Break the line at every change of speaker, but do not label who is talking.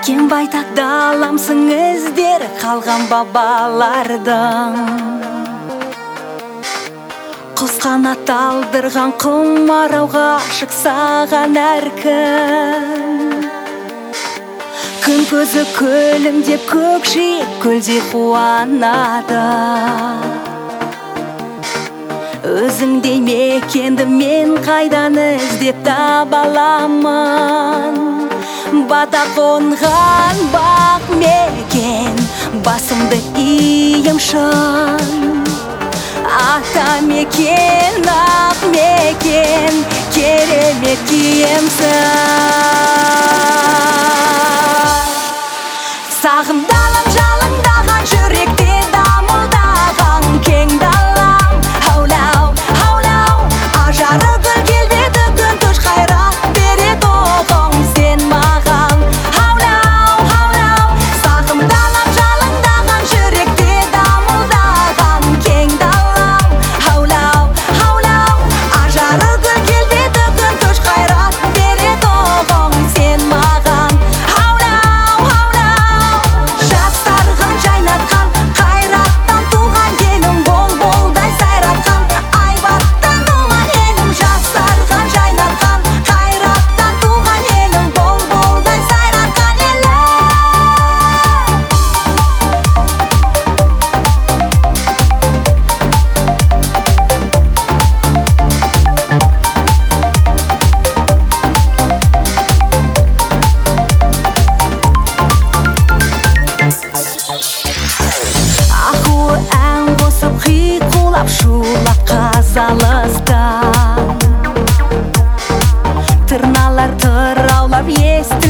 Кен байтақ даламсың іздері қалған бабалардың. Құс қанат алдырған құмарауға ғашық саған әркім. Күн көзі көлімдеп көкжиек көлдей қуанады. Өзіңдей мекенді мен қайдан іздеп таба аламын? Бата қонған бақ мекен, басымды ием шын. Ата мекен, ақ мекен, керемет киемсің. Сағымдалам жалындаған жүректе дамылдаған кең далам. Хаулау, хаулау, ажары гүл келбеті күн түш қайрат береді оғың сен маған. Хаулау, хаулау, сағымдалам жалындаған жүректе дамылдаған кең далам. Хаулау, хаулау, ажары гүл келбеті күн түш қайрат береді оғың сен маған. Шулап қазалыстан, тырналар тыраулап естіп